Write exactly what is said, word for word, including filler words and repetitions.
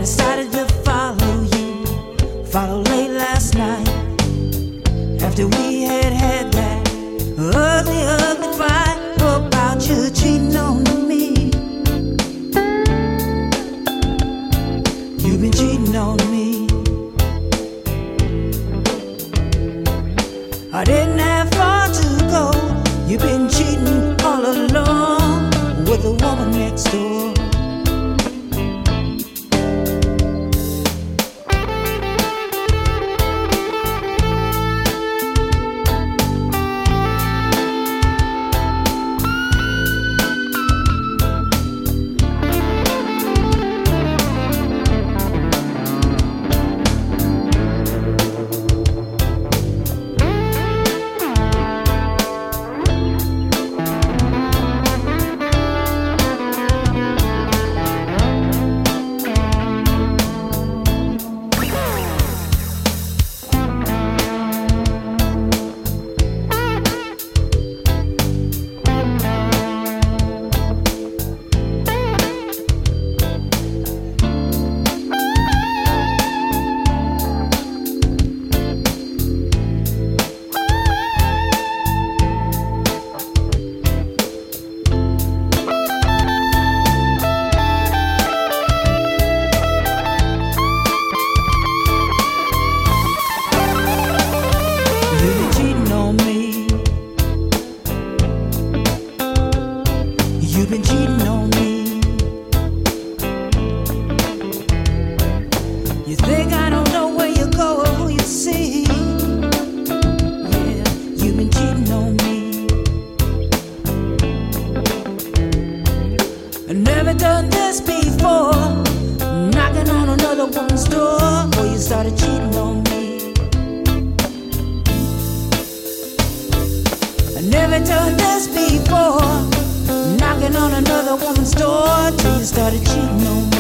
decided to follow you, follow late last night. After we had had that ugly, ugly fight about you cheating on me. You've been cheating on me. I didn't have far to go. You've been cheating all along with the woman next door. You've been cheating on me. You think I don't know where you go or who you see. Yeah, you've been cheating on me. I never done this before, knocking on another woman's door before you started cheating on me. I never done this before, knocking on another woman's door till you started cheating on me.